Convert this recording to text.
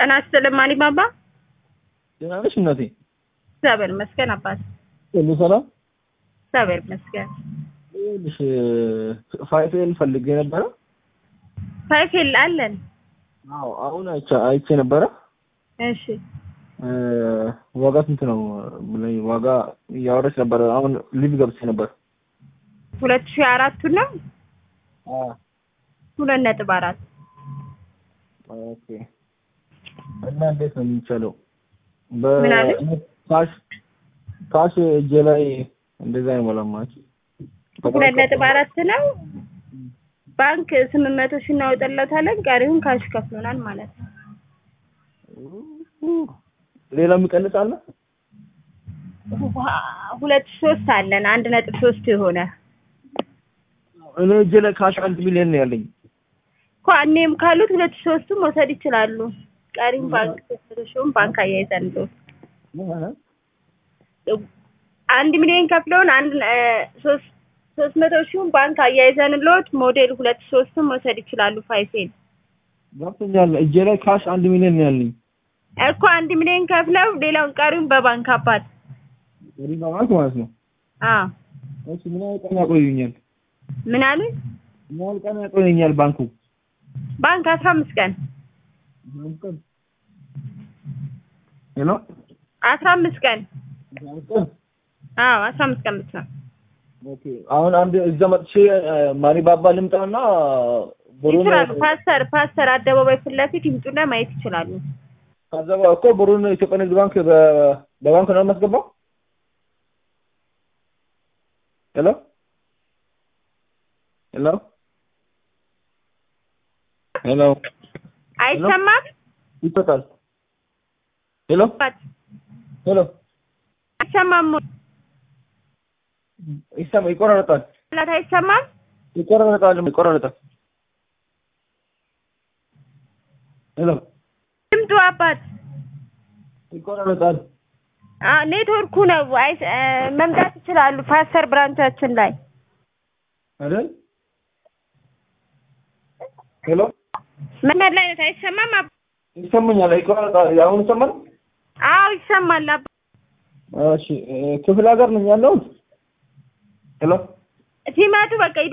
أنا السلام بابا. جنابش النادي. سابر مسكن أباس. اللي صار؟ سابر مسكن. مش فايفل فلقينا برا؟ فايفل ألن. أنا أيتشين برا؟ إيش؟ واقع سنتنا ملاي واقع يارش برا أنا ليف قبسين برا. ولا شعارات تنا؟ ولا نتبارات. اوكي انا እንዴት ነው የሚቻለው ካሽ እጄ ላይ እንደዛ አይሞላማች ሁለት ነጥብ አራት ነው ባንክ 800 ሺህ እናወጣለታለን ቀሪውን ካሽ ከፍሎናል ማለት ነው ሌላ የሚቀንስ አለ 2.3 አለን 1.3 የሆነ እኔ እጄ ላይ ካሽ 1 ሚሊዮን ነው ያለኝ ኳኔም ካሉት 2.3 መውሰድ ይችላሉ ቀሪም ባንክ ተሰጥቶን ባንክ አያይዘን ነው 1 ሚሊዮን ከፍለውን 300 ሺህ ባንክ አያይዘንሎት ሞዴል 2.3 መውሰድ ይችላሉ ፋይሴን ገብቶኛል እጄ ላይ ካሽ 1 ሚሊዮን ነው ያለኝ እኮ 1 ሚሊዮን ከፍለው ሌላውን ቀሪውን በባንክ አባት ሪባንክ ማለት ነው እሺ ምን አይቀና ቆዩኛል ምን አሉ ምን ቀን ያቆየኛል ባንኩ ባንክ 15 ቀን ሄሎ 15 ቀን 15 ቀን ብቻ ኦኬ አሁን አንድ እዛ መጥቼ ማሪ ባባ ልምጣና ብሩን ፓስተር አደባባይ ፍለፊት ይምጡና ማየት ይችላሉ ከዛ እኮ ብሩን ኢትዮጵያ ንግድ ባንክ በባንክ ነው የማስገባው ሄሎ ሄሎ ሄሎ አይሰማም ይፈታል ሄሎ ሄሎ አይሰማም ይቆራረጣል አይሰማም ይቆራረጣል ሄሎ ድምጡ አባት ይቆራረጣል ኔትወርኩ ነው መምጣት ይችላሉ ፓስተር ብራንቻችን ላይ አይደል ሄሎ ምን ላይ ነው አይሰማም ይሰማኛል ይቆራረጣል አሁን ይሰማል አዎ ይሰማል እሺ ክፍለ ሀገር ነኝ ያለሁት ሄሎ ሲመጡ በቃ